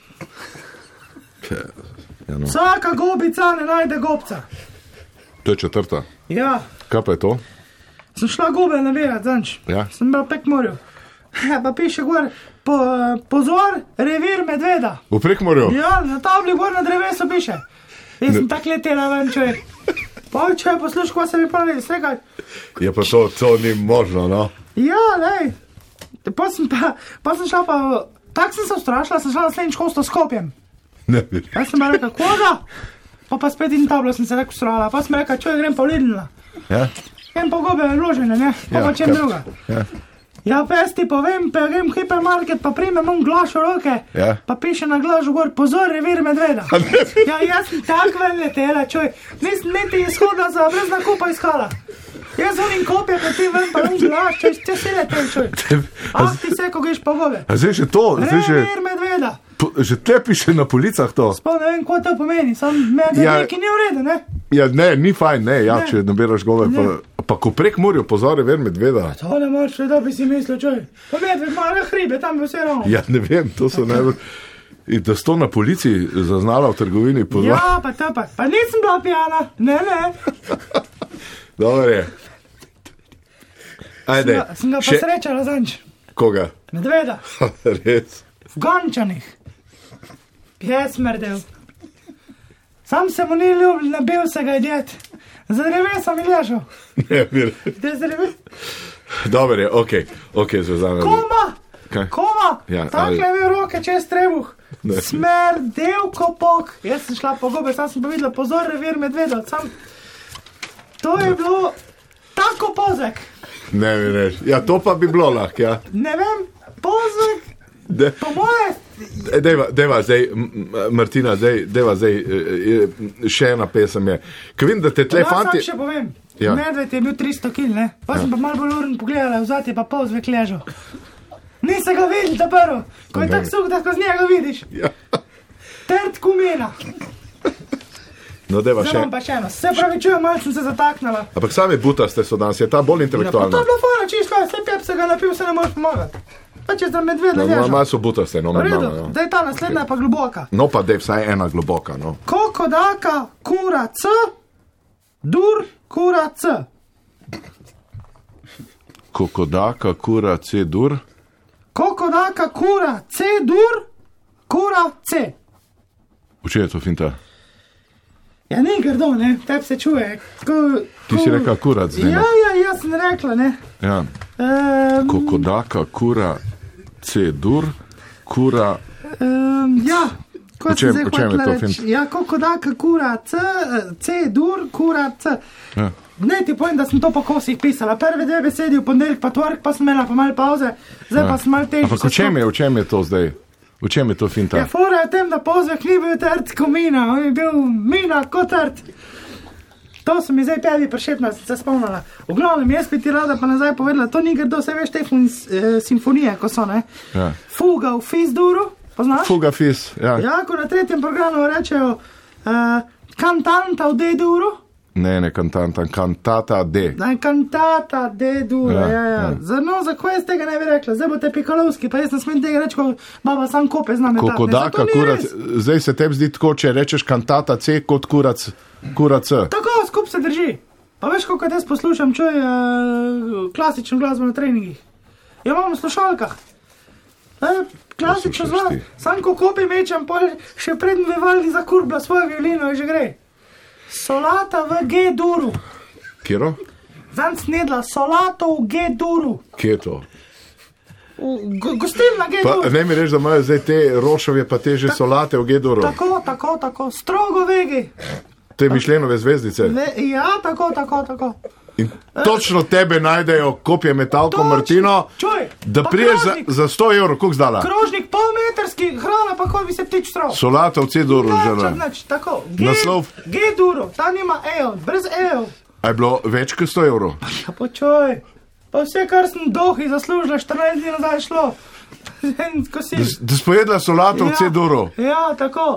Ja, no. Vsaka gobica ne najde gobca. To je 4. Ja. Kaj pa je to? Sem šla gobe navirat, zanč. Ja. Sem bil Prekmorju. Pa piše gor, pozor, revir medveda. V Prekmorju? Ja, na tabli gor na drevesu piše. Jaz sem tak letela ven, človek. Pa če posluš, ko se mi pravi, srekaj. Ja, pa to ni možno, no. Ja, lej. Pa sem šla pa, tak sem se ustrašila, sem šla naslednjič hosto s kopjem. Ne bi. Pa sem rekla, koga? Pa spet in tablo sem se rekel strala, pa sem rekla, čoj, grem pa v Lidl. Ja? Grem pa gobe vložene, ne? Pa čem druga. Ja. Ja, pa jaz ti povem, pa grem v hipermarket, pa primem glaš v roke, ja. Pa piše na glažu gor, pozor, revir medveda. Ja, jaz sem tak ven letela, čoj, nisem niti izhoda za brez nakupa iskala. Jaz volim kopje, pa ti ven, pa glaš, če si letel, čoj. Ti se, ko greš pa gobe. A zdaj že to? Revir medveda. Že te piše na policah to? Sploh ne vem, kaj to pomeni, sam medved neki ni v redu, ne? Ja, ne, ni fajn, ne, ja, če nabiraš gobe, pa ko prek morju pozore ver medveda. To ne moreš, da bi si mislil, čoj. Pa medved ima na hribe, tam bi vse ravno. Ja, ne vem, to so najbolj... In da sto na policiji zaznala v trgovini pozna? Ja, pa to pa. Pa nisem bila pijana. Ne. Dobar je. Ajde. Sem ga pa srečala zanč. Koga? Medveda. Res? V Gončanih. Je smrdel. Sam se mu ni ljubil, nabil se ga jedeti. Za drevesa mi ležal. Ne, mir. Gde zdrevi? Dobar je, okej, Zvezana. Koma! Kaj? Koma! Ja, Takle imel roke čez trebuh. Smrdel kopok. Jaz sem šla po gobe, sam sem pa videla pozor revir medveda. To je bilo tako pozek. Ne mi reč. Ja, to pa bi bilo lahko, ja. Ne vem, pozek. Po moje. Deva zdaj, Martina, deva zdaj, še ena pesem je. Ko vidim, da te tle fanti... Sam še povem. Ja. Medved je bil 300 kil, ne? Pa sem pa malo bolj uren pogledala, vzad je pa pozvek ležal. Nisi ga videl, ta prvo. Ko je tak suh, da ko z njega vidiš. Ja. Trd kumena. No, deva še. Zdaj bom pa še eno. Se pravi, čujem, malo sem se zataknala. Ampak sami butaste so danes, je ta bolj intelektualna. Ja, pa to je bilo fora, čisto, se pep se ga napil, se ne moreš pomagati. Pa če za medveda ležal. Malo so butaste, no, med nama. No. Daj ta naslednja pa globoka. No, pa dej vsaj ena globoka, no. Kokodaka, kura C, dur, kura C. Kokodaka, kura C, dur. Kokodaka, kura C, dur, kura C. V čem je to finta? Ja, ni grdo, ne, tebi se čuje. Ti si rekla kurac, ne? Ja, jaz sem rekla, ne. Ja. Kokodaka, kura C, dur, kura... Ja, ko sem zdaj hotela reči. Ja, kokodaka, kura C, dur, kura C. Ja. Ne ti povem, da sem to po kosih pisala. Prve dve besedi v ponedeljek, pa torek, pa sem imela pa malo pauze, zdaj pa sem malo težko. Ampak v čem je to zdaj? V čem je to finta? Ja, fora je v tem, da pozvek ni bil trd ko mina, on je bil mina kot trd. To so mi zdaj peli prešepna, sem se spomnila. V glavnem, jaz bi ti rada pa nazaj povedala, to ni grdo, vse veš te simfonije, ko so, ne? Ja. Fuga v Fis-duru, poznaš? Fuga Fis, ja. Ja, ko na tretjem programu rečejo kantanta v D-duru. Ne, kantanta, kantata D. Kantata D-dur, ja. No, za ko jaz tega ne bi rekla, zdaj bo te Pikalovski, pa jaz ne smem tega reči, ko baba sam kope znam metati. Kokodaka, kurac, zdaj se tebi zdi tako, če rečeš kantata C kot kurac C. Tako, skup se drži. Pa veš, kako jaz poslušam, čuj klasično glasbo na treningih. Ja, imam v slušalkah. Klasično zvat, sam ko kopi mečem, pa še predn Vivaldi zakurbla svojo violino in že gre. Solata v G-duru. Kjero? Zanj snedla solato v G-duru. Kje je to? Gostilna G-duru. Pa ne mi reči, da imajo zdaj te rošovje pa te že solate v G-duru. Tako. Strogo vegi. Te Mišlenove zvezdice. Ja, tako. In točno tebe najdejo kopje metalko Martino, da priješ za 100 evrov, koliko zdala? Krožnik, polmetrski, hrana pa kot bi se ptič strov. Solata v C-duru, žena. Tako, naslov? G-duru, ta nima ev, brez ev. A je bilo več kot 100 evrov? Ja, počuj, pa vse, kar sem dohi zaslužila, 14 dni nazaj šlo. Da spojedla solato v C-duru? Ja, tako.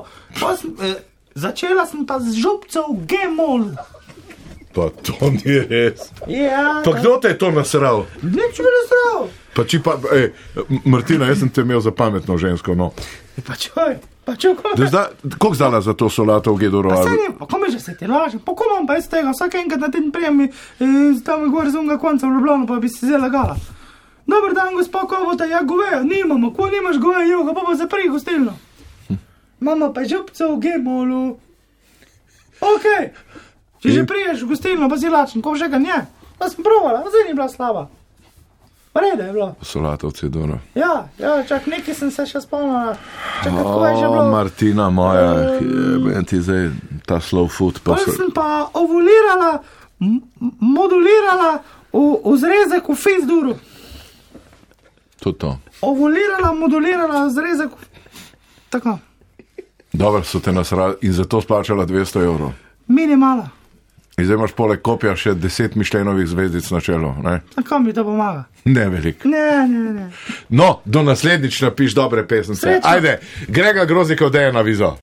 Začela sem pa z župcev v G-molu. Pa to ni res. Ja. Pa kdo te je to nasral? Nič mi nasral. Pa Martina, jaz sem te imel za pametno žensko, no. Pa čuj, koliko zdala za to solato v G-duru? Pa se ne, pa kome že se ti lažem, pa komam pa iz tega, vsak enkrat na ten prijem tam gor z unga konca v Ljubljano, pa bi se zdaj lagala. Dobar dan, gospa Kovota, ja goveja, nimamo, ko nimaš goveja juha, pa bo zapri gostilno. Mama pa župca v G-molu. Okej. Če že priješ v gostilno, pa si lačen, ko že ga nje. Pa sem provala, zdaj ni bila slaba. Reda je bilo. Solata v C-duru. Ja, čak, nekaj sem se še spomnila. Čak, kako je že bilo. Martina moja, ti zdaj ta slow food. Pa sem pa ovulirala, modulirala v zrezek v Fis-duru. To. Ovulirala, modulirala zrezek v... Tako. Dobro, so te nasrali in zato splačala 200 evrov. Minimala. In zdaj imaš poleg kopja še 10 Mišlenovih zvezdic na čelu, ne? A kam mi to pomaga? Ne velik. Ne. No, do naslednjič napiš dobre pesnice. Srečno. Ajde, Grega Grozika odeje na vizo.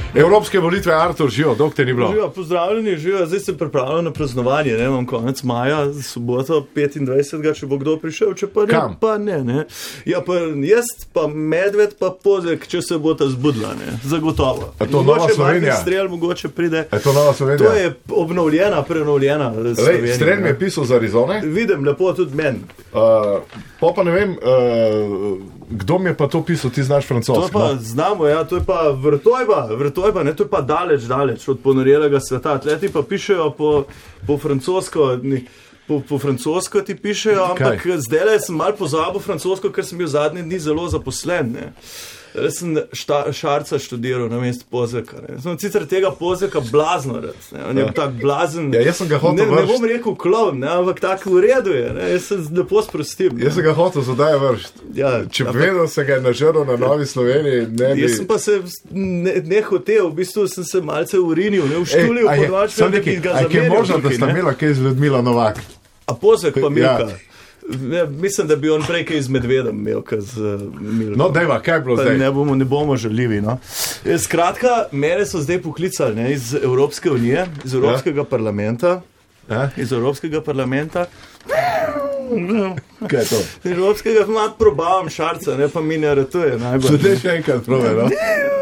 Evropske volitve, Artur, živo, dok te ni bilo. Živo, pozdravljeni, živo, zdaj se pripravljam na praznovanje, ne, imam konec maja, soboto 25. če bo kdo prišel, če pa ne, kam? Pa ne. Ja, pa jaz, pa Medved, pa Pozek, če se bo ta zbudila, ne, zagotovo. Je to Nova Slovenija? Strel mogoče pride. Je to Nova Slovenija? To je obnovljena, prenovljena Slovenija. Strel mi je pisal za Arizone? Vidim, lepo tudi meni. Pa ne vem, kdo mi je pa to pisal, ti znaš francosko? To pa znamo, ja, to je pa Vrtojba, ne, to je pa daleč od ponorjelega sveta. Atleti pa pišejo po francosko, po francosko ti pišejo, ampak zdaj sem malo pozabil francosko, ker sem bil zadnji dni zelo zaposlen, ne. Jaz sem Šarca študiral na mestu Pozeka. Sem sicer tega Pozeka blazno rad. On je tak blazen. Ja, jaz sem ga hotel vršiti. Ne bom rekel klovn, ampak tak v redu je. Ne? Jaz se lepo sprostim. Jaz sem ga hotel zadaj vršiti. Ja, če vedel se ga je nažrl na Novi Sloveniji, ne bi... Jaz sem pa se ne hotel, v bistvu sem se malce urinil, ne uštulil podvačil, da bi ga zameril. Kaj je možno, da sta imela kaj z Ljudmila Novak? A Pozek pa Milka? Ja. Ne, mislim, da bi on prej kaj z Medvedom imel, kaj z Milkom. No, dejva, kaj je bilo zdaj? Ne bomo žaljivi, no. Skratka, mene so zdaj poklicali, ne, iz Evropske unije, iz Evropskega parlamenta. Iz Evropskega parlamenta. Kaj je to? Iz Evropskega malo probavam Šarca, ne, pa mi ne ratuje najbolj. Zdaj še enkrat probe, no?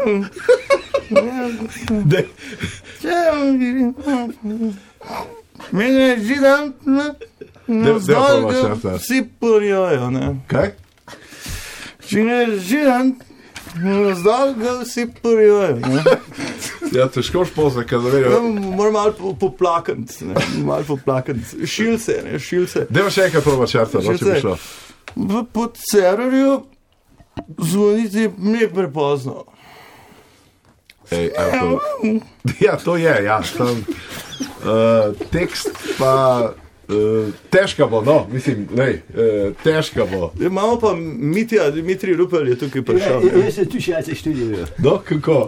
Mene je židan, vzdolj ga vsi porjojo, ne. Kaj? Če ne je židan, vzdolj ga vsi porjojo, ne. Ja, težko Pozeka zaverjo. Moram malo poplakant, ne, malo poplakant. Šil se. Dejva še enkrat proba Šarca, no, če bi šlo. Po Cerarju zvoniti mi prepozno. Ej, ja, to je, ja. Tekst pa težka bo, no, mislim, težka bo. Imamo pa Mitja, Dimitrij Rupel je tukaj prišel. Jaz se tu še študiral. No, kako?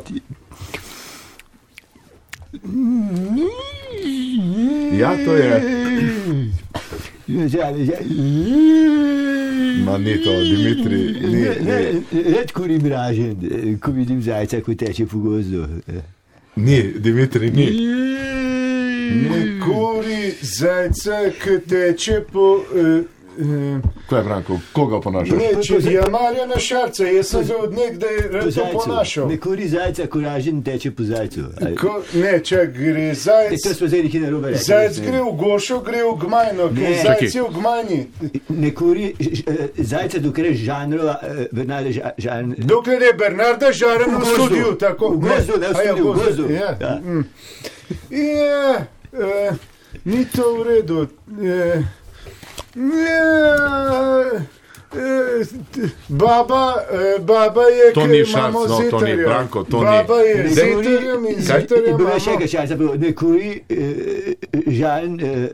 Ja, to je. Ma ni to, Dimitrij. Red kurim ražen, ko vidim zajca, ko teče po gozdu. Ni, Dimitrij, ni. Ne kuri zajca, ko teče po... Kaj je, Branko, koga ponašaš? Ne, če je Marjana Šarca, jaz sem se od nekdaj to ponašal. Ne kuri zajca, ko ražen teče po zajcu. Ne, če gre zajc... To smo zdaj nekaj narobe rekli. Zajc gre v Gošo, gre v Gmajno, ker zajc je v Gmajni. Ne kuri zajca, dokler je žanrova, Bernarda Žarn... Dokler je Bernarda Žarn v studiu, tako. V gozdu, ne v studiu, v gozdu. Ja, ni to v redu. Baba je, to ni Šarc, no, to ni Branko, to ni. Baba je zetarjem in zetarjem mamo. Še nekaj Šarca, ne kuri žalen,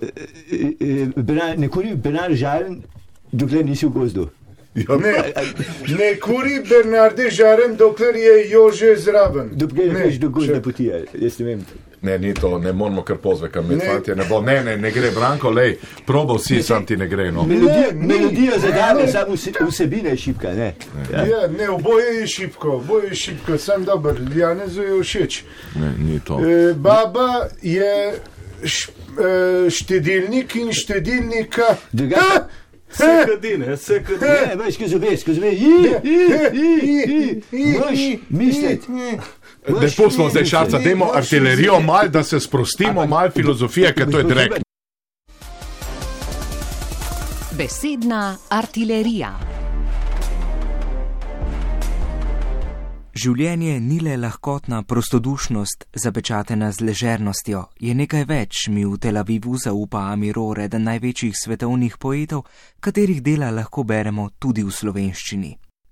ne kuri Bernard žalen, dokler nisi v gozdu. Ne kuri Bernarde Žaren, dokler je Jože zraven. Dokler veš do gozdne poti, jaz ne vem. Ne, ni to, ne moramo kar Pozveka imeti, fantje, ne bo, ne gre, Branko, lej, proba vsi, sam ti ne gre, no. Melodija zadane, samo vsebina je šipka, ne. Ja, ne, oboje je šipko, sam dober, Janezu je všeč. Ne, ni to. Baba je štedilnik in štedilnika... Se kadi, ne, se kadi. Ne, veš, ko zove, moš misliti. Ne pustimo zdaj Šarca, dajmo artilerijo mal, da se sprostimo, mal filozofije, ker to je direktno. Besedna artilerija. Življenje ni le lahkotna prostodušnost, zapečatena z ležernostjo, je nekaj več, mi v Tel Avivu zaupa Amir, eden največjih svetovnih poetov, katerih dela lahko beremo tudi v slovenščini.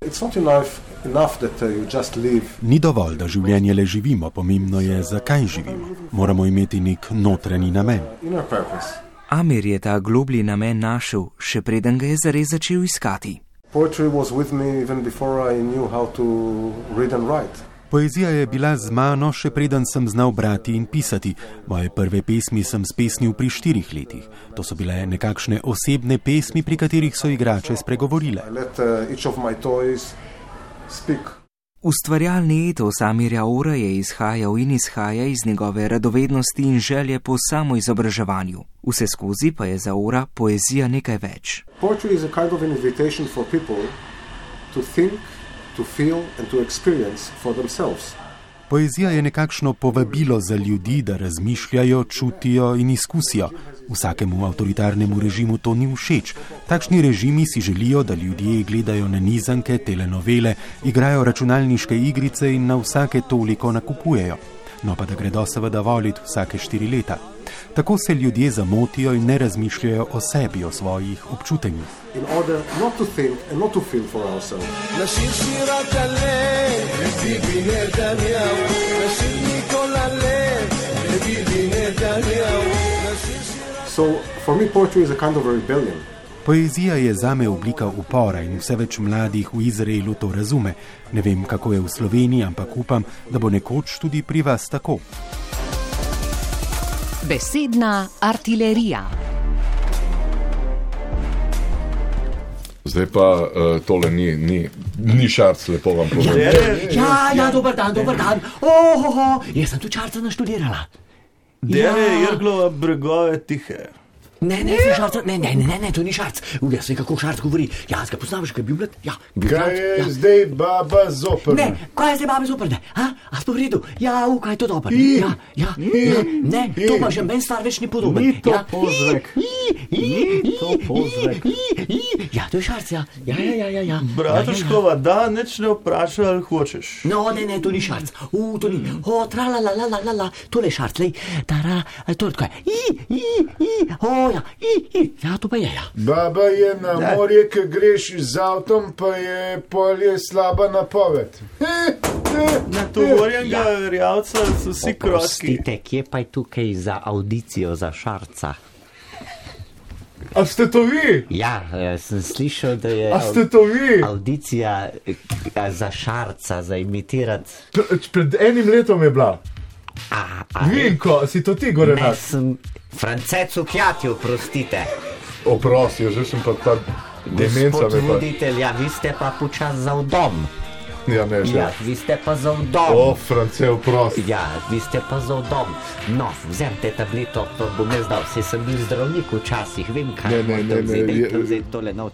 Ni dovolj, da življenje le živimo, pomembno je, zakaj živimo. Moramo imeti nek notranji namen. Amir je ta globlji namen našel, še preden ga je zares začel iskati. Poezija je bila z mano, še preden sem znal brati in pisati. Moje prve pesmi sem spesnil pri 4 letih. To so bile nekakšne osebne pesmi, pri katerih so igrače spregovorile. Ustvarjalni etos Amirja Ora je izhajal in izhaja iz njegove radovednosti in želje po samoizobraževanju. Vseskozi pa je za Ora poezija nekaj več. Poetry is a kind of invitation for people to think, to feel and to experience for themselves. Poezija je nekakšno povabilo za ljudi, da razmišljajo, čutijo in izkusijo. Vsakemu avtoritarnemu režimu to ni všeč. Takšni režimi si želijo, da ljudje gledajo nanizanke, telenovele, igrajo računalniške igrice in na vsake toliko nakupujejo. No pa da gredo seveda volit vsake 4 leta. Tako se ljudje zamotijo in ne razmišljajo o sebi, o svojih občutenjih. In order not to think and not to feel for ourselves. So for me poetry is a kind of a rebellion. Poezija je zame oblika upora in vse več mladih v Izraelu to razume. Ne vem, kako je v Sloveniji, ampak upam, da bo nekoč tudi pri vas tako. Besedna artilerija. Zdaj pa tole ni Šarc, lepo vam povem. Ja, dober dan. Jaz sem tu Šarca naštudirala. Dere Jerglova bregove tihe. Ne, to ni Šarc. Jaz vem, kako Šarc govori. Jaz ga poznam, že kaj bi bil. Kaj je zdaj baba zoprne? Ne, kaj je zdaj baba zoprne? A smo v redu? Ja, kaj je to dobro? Ne, to pa že meni star več ni podoben. Ni to pozvek. Ja, to je Šarc, ja. Bratuškova, da, nič ne vprašaj, ali hočeš. No, ne, to ni Šarc. To ni. Trala, tole je Šarc, lej. Tara, to je tako. Ja, to pa je, ja. Baba je na morje, ki greš z avtom, pa je polje slaba napoved. Na tovorjenega verjavca so vsi kroski. Prostite, kje pa je tukaj za audicijo za Šarca? A ste to vi? Ja, sem slišal, da je... A ste to vi? Audicija za Šarca, za imitirati... Pred enim letom je bila. Vinko, si to ti gore nas? Ne, sem Francecu Kjatju, prostite. Oprosti, že sem pa ta demenca. Gospod voditelj, ja, vi ste pa počas za vdom. Ja, ne, že. Ja, vi ste pa za vdom. O, France, oprosti. Ja, vi ste pa za vdom. No, vzemte tableto, to bom jaz dal. Saj sem bil zdravnik včasih, vem kaj. Ne. Vzeti tole nov